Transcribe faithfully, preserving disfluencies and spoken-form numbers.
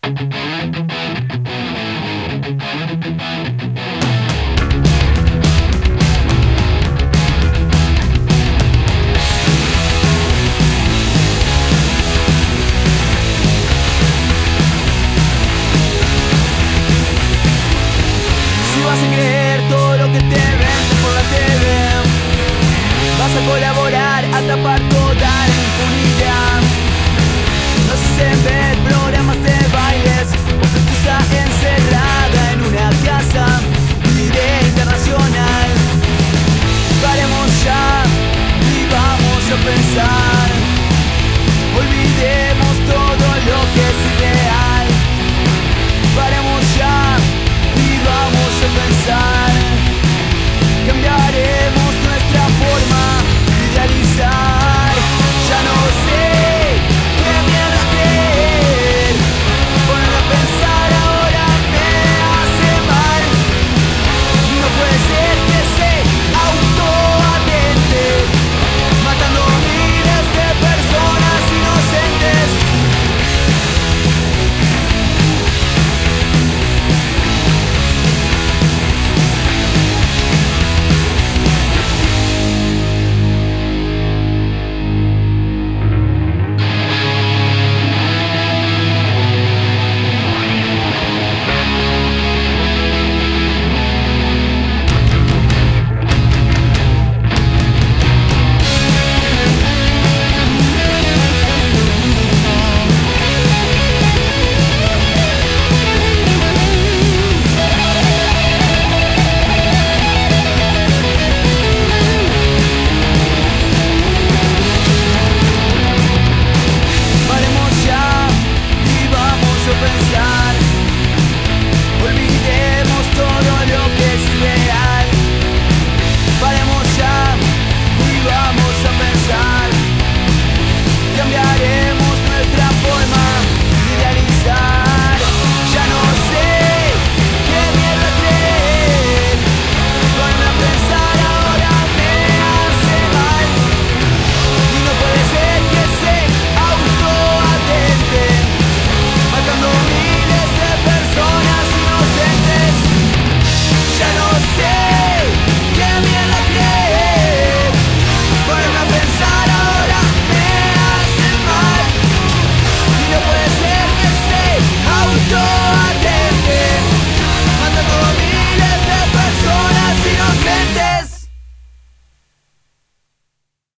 Vas a creer todo lo que te venden por la T V. Vas a colaborar a tapar toda la impunidad. Nos hacen ver programas de bailes o Fetusa encerrada en una casa, líder internacional. Paremos ya y vamos a pensar. Olvidemos todo lo que es irreal. Paremos ya y vamos a pensar. Cambiaremos nuestra forma de idealizar. Ya no sé qué mierda creer. Ponerme a pensar ahora me hace mal. No puede ser que se autoatente, matando miles de personas inocentes. Pensar, olvidemos todo